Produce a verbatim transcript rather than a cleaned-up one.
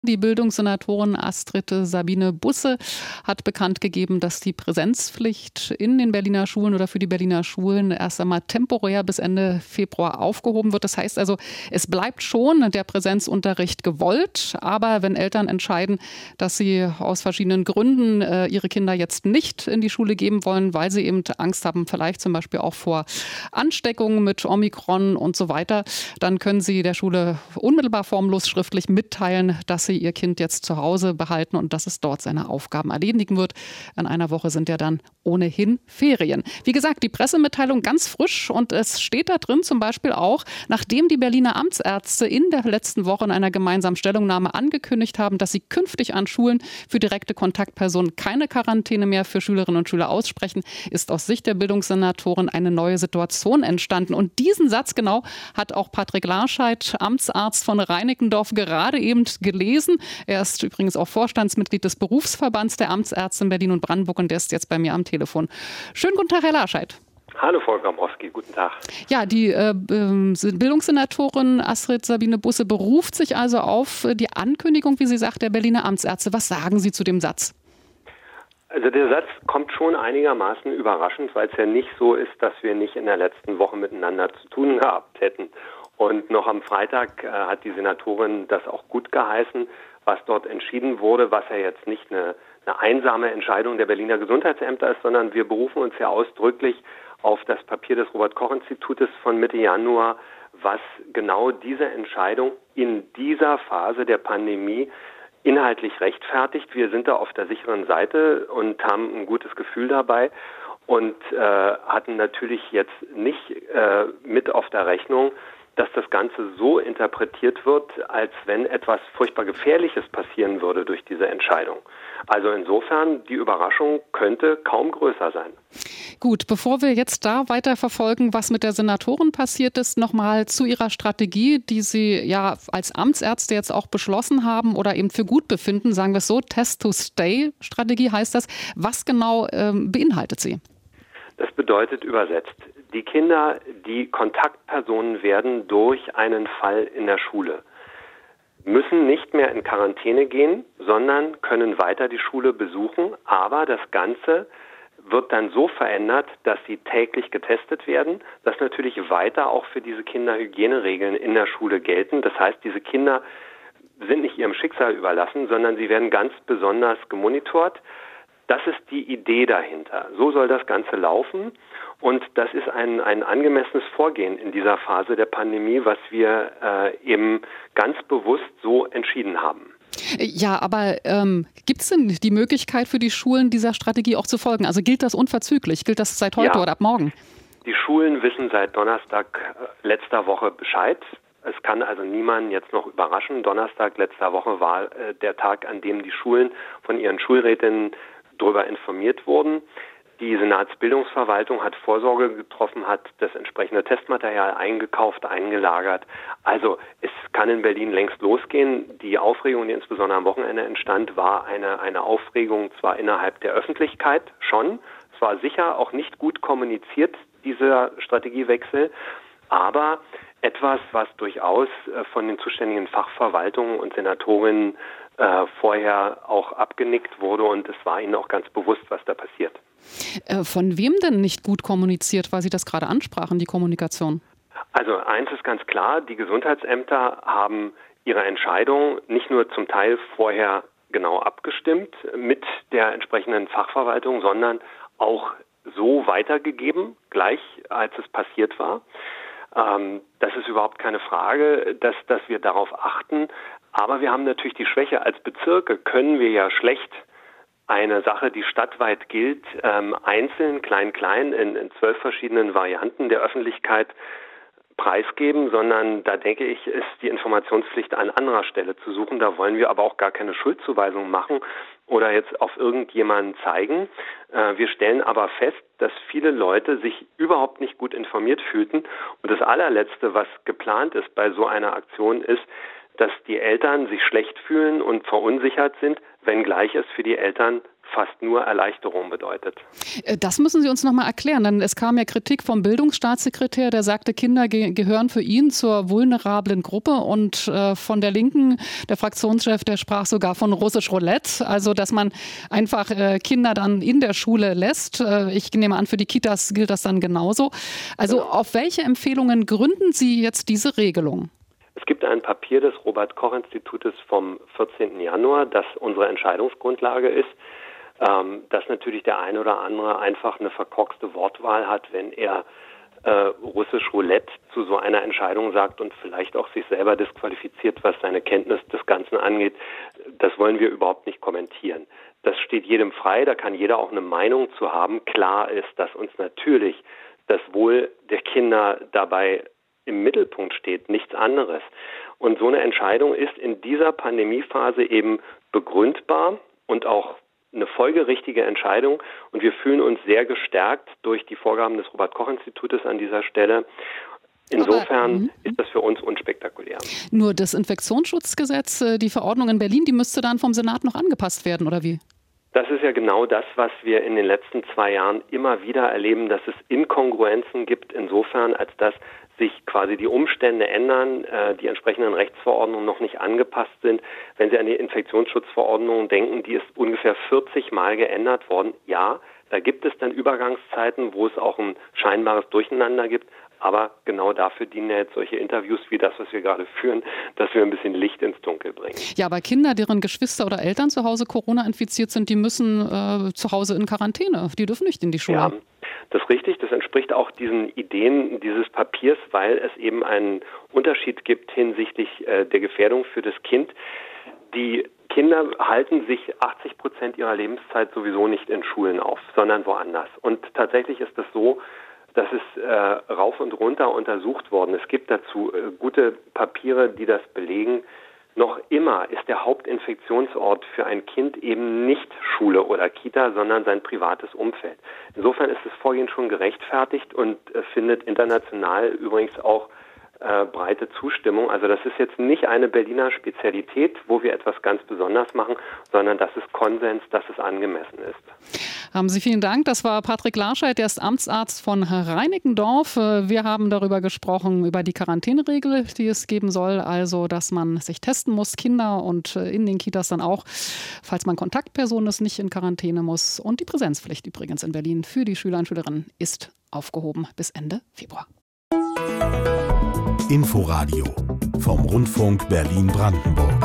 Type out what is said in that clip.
Die Bildungssenatorin Astrid Sabine Busse hat bekannt gegeben, dass die Präsenzpflicht in den Berliner Schulen oder für die Berliner Schulen erst einmal temporär bis Ende Februar aufgehoben wird. Das heißt also, es bleibt schon der Präsenzunterricht gewollt. Aber wenn Eltern entscheiden, dass sie aus verschiedenen Gründen äh, ihre Kinder jetzt nicht in die Schule geben wollen, weil sie eben Angst haben, vielleicht zum Beispiel auch vor Ansteckungen mit Omikron und so weiter, dann können sie der Schule unmittelbar formlos schriftlich mitteilen, dass sie ihr Kind jetzt zu Hause behalten und dass es dort seine Aufgaben erledigen wird. In einer Woche sind ja dann ohnehin Ferien. Wie gesagt, die Pressemitteilung ganz frisch und es steht da drin zum Beispiel auch, nachdem die Berliner Amtsärzte in der letzten Woche in einer gemeinsamen Stellungnahme angekündigt haben, dass sie künftig an Schulen für direkte Kontaktpersonen keine Quarantäne mehr für Schülerinnen und Schüler aussprechen, ist aus Sicht der Bildungssenatorin eine neue Situation entstanden. Und diesen Satz genau hat auch Patrick Larscheid, Amtsarzt von Reinickendorf, gerade eben gelesen. Er ist übrigens auch Vorstandsmitglied des Berufsverbands der Amtsärzte in Berlin und Brandenburg und der ist jetzt bei mir am Telefon. Schönen guten Tag, Herr Larscheid. Hallo, Frau Grabowski, guten Tag. Ja, die äh, Bildungssenatorin Astrid Sabine Busse beruft sich also auf die Ankündigung, wie sie sagt, der Berliner Amtsärzte. Was sagen Sie zu dem Satz? Also der Satz kommt schon einigermaßen überraschend, weil es ja nicht so ist, dass wir nicht in der letzten Woche miteinander zu tun gehabt hätten. Und noch am Freitag äh, hat die Senatorin das auch gut geheißen, was dort entschieden wurde, was ja jetzt nicht eine, eine einsame Entscheidung der Berliner Gesundheitsämter ist, sondern wir berufen uns ja ausdrücklich auf das Papier des Robert-Koch-Institutes von Mitte Januar, was genau diese Entscheidung in dieser Phase der Pandemie inhaltlich rechtfertigt. Wir sind da auf der sicheren Seite und haben ein gutes Gefühl dabei und äh, hatten natürlich jetzt nicht äh, mit auf der Rechnung, dass das Ganze so interpretiert wird, als wenn etwas furchtbar Gefährliches passieren würde durch diese Entscheidung. Also insofern, die Überraschung könnte kaum größer sein. Gut, bevor wir jetzt da weiter verfolgen, was mit der Senatorin passiert ist, nochmal zu ihrer Strategie, die Sie ja als Amtsärzte jetzt auch beschlossen haben oder eben für gut befinden, sagen wir es so, Test-to-Stay-Strategie heißt das. Was genau ähm, beinhaltet sie? Das bedeutet übersetzt, die Kinder, die Kontaktpersonen werden durch einen Fall in der Schule, müssen nicht mehr in Quarantäne gehen, sondern können weiter die Schule besuchen. Aber das Ganze wird dann so verändert, dass sie täglich getestet werden, dass natürlich weiter auch für diese Kinder Hygieneregeln in der Schule gelten. Das heißt, diese Kinder sind nicht ihrem Schicksal überlassen, sondern sie werden ganz besonders gemonitort. Das ist die Idee dahinter. So soll das Ganze laufen und das ist ein, ein angemessenes Vorgehen in dieser Phase der Pandemie, was wir äh, eben ganz bewusst so entschieden haben. Ja, aber ähm, gibt es denn die Möglichkeit für die Schulen, dieser Strategie auch zu folgen? Also gilt das unverzüglich? Gilt das seit heute Ja. oder ab morgen? Die Schulen wissen seit Donnerstag äh, letzter Woche Bescheid. Es kann also niemanden jetzt noch überraschen. Donnerstag letzter Woche war äh, der Tag, an dem die Schulen von ihren Schulrätinnen darüber informiert wurden. Die Senatsbildungsverwaltung hat Vorsorge getroffen, hat das entsprechende Testmaterial eingekauft, eingelagert. Also es kann in Berlin längst losgehen. Die Aufregung, die insbesondere am Wochenende entstand, war eine, eine Aufregung zwar innerhalb der Öffentlichkeit schon. Es war sicher auch nicht gut kommuniziert, dieser Strategiewechsel, aber etwas, was durchaus von den zuständigen Fachverwaltungen und Senatorinnen äh, vorher auch abgenickt wurde und es war ihnen auch ganz bewusst, was da passiert. Äh, von wem denn nicht gut kommuniziert, weil Sie das gerade ansprachen, die Kommunikation? Also eins ist ganz klar, die Gesundheitsämter haben ihre Entscheidung nicht nur zum Teil vorher genau abgestimmt mit der entsprechenden Fachverwaltung, sondern auch so weitergegeben, gleich als es passiert war. Ähm, das ist überhaupt keine Frage, dass, dass wir darauf achten. Aber wir haben natürlich die Schwäche, als Bezirke können wir ja schlecht eine Sache, die stadtweit gilt, ähm, einzeln, klein, klein, in, in zwölf verschiedenen Varianten der Öffentlichkeit preisgeben, sondern da denke ich, ist die Informationspflicht an anderer Stelle zu suchen. Da wollen wir aber auch gar keine Schuldzuweisung machen oder jetzt auf irgendjemanden zeigen. Äh, wir stellen aber fest, dass viele Leute sich überhaupt nicht gut informiert fühlten. Und das allerletzte, was geplant ist bei so einer Aktion, ist, dass die Eltern sich schlecht fühlen und verunsichert sind, wenngleich es für die Eltern fast nur Erleichterung bedeutet. Das müssen Sie uns noch mal erklären, denn es kam ja Kritik vom Bildungsstaatssekretär, der sagte, Kinder ge- gehören für ihn zur vulnerablen Gruppe, und äh, von der Linken, der Fraktionschef, der sprach sogar von russisch Roulette, also dass man einfach äh, Kinder dann in der Schule lässt. Äh, ich nehme an, für die Kitas gilt das dann genauso. Also ja. Auf welche Empfehlungen gründen Sie jetzt diese Regelung? Es gibt ein Papier des Robert-Koch-Institutes vom vierzehnten Januar, das unsere Entscheidungsgrundlage ist, ähm, dass natürlich der eine oder andere einfach eine verkorkste Wortwahl hat, wenn er äh, russisch Roulette zu so einer Entscheidung sagt und vielleicht auch sich selber disqualifiziert, was seine Kenntnis des Ganzen angeht. Das wollen wir überhaupt nicht kommentieren. Das steht jedem frei, da kann jeder auch eine Meinung zu haben. Klar ist, dass uns natürlich das Wohl der Kinder dabei im Mittelpunkt steht, nichts anderes. Und so eine Entscheidung ist in dieser Pandemiephase eben begründbar und auch eine folgerichtige Entscheidung. Und wir fühlen uns sehr gestärkt durch die Vorgaben des Robert-Koch-Institutes an dieser Stelle. Insofern Aber, ist das für uns unspektakulär. Nur das Infektionsschutzgesetz, die Verordnung in Berlin, die müsste dann vom Senat noch angepasst werden, oder wie? Das ist ja genau das, was wir in den letzten zwei Jahren immer wieder erleben, dass es Inkongruenzen gibt, insofern, als dass sich quasi die Umstände ändern, äh, die entsprechenden Rechtsverordnungen noch nicht angepasst sind. Wenn Sie an die Infektionsschutzverordnung denken, die ist ungefähr vierzig Mal geändert worden. Ja, da gibt es dann Übergangszeiten, wo es auch ein scheinbares Durcheinander gibt. Aber genau dafür dienen ja jetzt solche Interviews wie das, was wir gerade führen, dass wir ein bisschen Licht ins Dunkel bringen. Ja, aber Kinder, deren Geschwister oder Eltern zu Hause Corona infiziert sind, die müssen äh, zu Hause in Quarantäne. Die dürfen nicht in die Schule. Ja, das ist richtig. Das entspricht auch diesen Ideen dieses Papiers, weil es eben einen Unterschied gibt hinsichtlich äh, der Gefährdung für das Kind. Die Kinder halten sich achtzig Prozent ihrer Lebenszeit sowieso nicht in Schulen auf, sondern woanders. Und tatsächlich ist es so, das ist äh, rauf und runter untersucht worden. Es gibt dazu äh, gute Papiere, die das belegen. Noch immer ist der Hauptinfektionsort für ein Kind eben nicht Schule oder Kita, sondern sein privates Umfeld. Insofern ist das Vorgehen schon gerechtfertigt und äh, findet international übrigens auch äh, breite Zustimmung. Also das ist jetzt nicht eine Berliner Spezialität, wo wir etwas ganz Besonderes machen, sondern das ist Konsens, dass es angemessen ist. Haben Sie vielen Dank. Das war Patrick Larscheid, der ist Amtsarzt von Reinickendorf. Wir haben darüber gesprochen, über die Quarantäneregel, die es geben soll. Also, dass man sich testen muss, Kinder und in den Kitas dann auch, falls man Kontaktperson ist, nicht in Quarantäne muss. Und die Präsenzpflicht übrigens in Berlin für die Schüler und Schülerinnen ist aufgehoben bis Ende Februar. Inforadio vom Rundfunk Berlin-Brandenburg.